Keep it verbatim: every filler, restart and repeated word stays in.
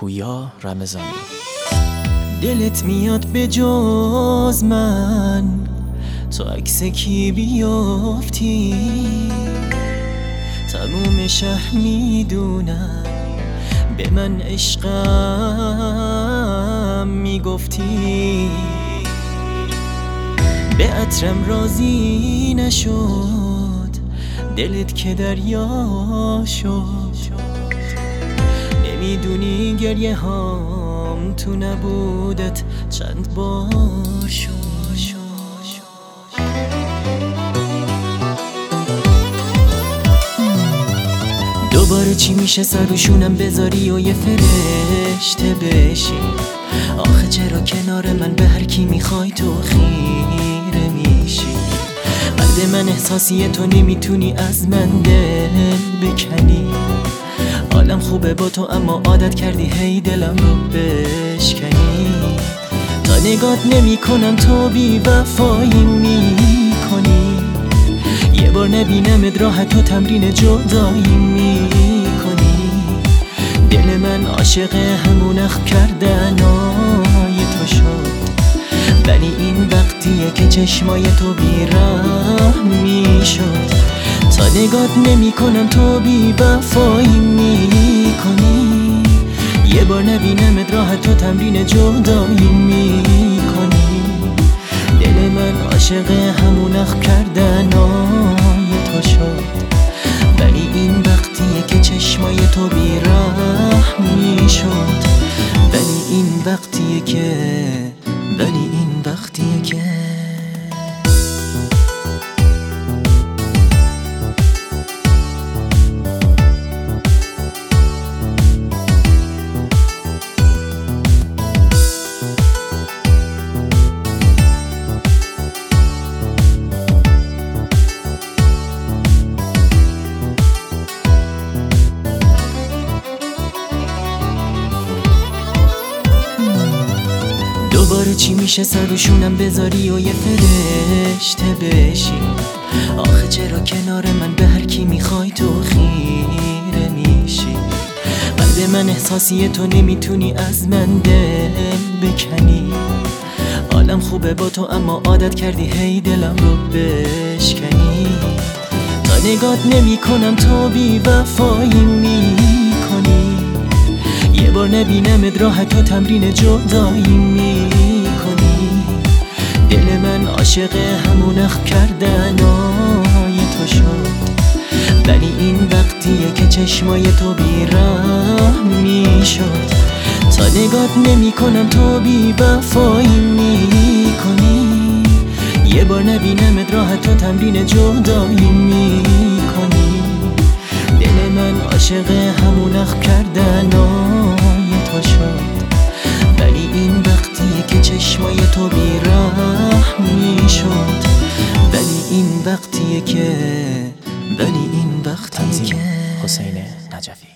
پویا رمضانی. دلت میاد به جز من تو عکس کی بیافتی، تموم شهر میدونن به من عشقم میگفتی، به عطرم راضی نشد دلت که دریا شد، نمیدونی گریه هام تو نبودت چند بار شد. دوباره چی میشه سروشونم بذاری و یه فرشته بشی؟ آخه چرا کنار من به هر کی میخوای تو خیره میشی؟ قلب من احساسیه تو نمیتونی از من دل بکنی، حالم خوبه با تو اما عادت کردی هی دلم رو بشکنی، تا نگات نمی کنم تو بی وفایی میکنی، یه بار نبینمت راه تو تمرین جدایی میکنی، دل من عاشق همون اخم کردنای تو شد، ولی این وقتیه که چشمای تو بیرحم میشد، تا نگات نمی کنم تو بی وفایی میکنی، یه بار نبینمت راه تو تمرین جدایی میکنی، دل من عاشق همون اخم کردنای تو شد، ولی این وقتیه که چشمای تو بیرحم میشد، ولی این وقتیه که ولی این وقتیه که دوباره چی میشه سروشونم بذاری و یه فرشته بشی؟ آخه چرا کنار من به هر کی میخوای تو خیره میشی؟ قلب من احساسیه تو نمیتونی از من دل بکنی، حالم خوبه با تو اما عادت کردی هی دلم رو بشکنی، تا نگات نمی کنم تو بی وفایی میکنی، یه بار نبینمت راه تو تمرین جدایی میکنی، دل من عاشق همون اخم کردنای تو شد، ولی این وقتیه که چشمای تو بیرحم میشد، تا نگات نمی کنم تو بی وفایی میکنی، یه بار نبینمت راه تو تمرین جدایی میکنی، دل من عاشق همون اخم کردنای تو شد، ولی این وقتیه که چشمای تو بیرحم میشد، ولی این وقتیه که ولی این وقتیه که حسین نجفی.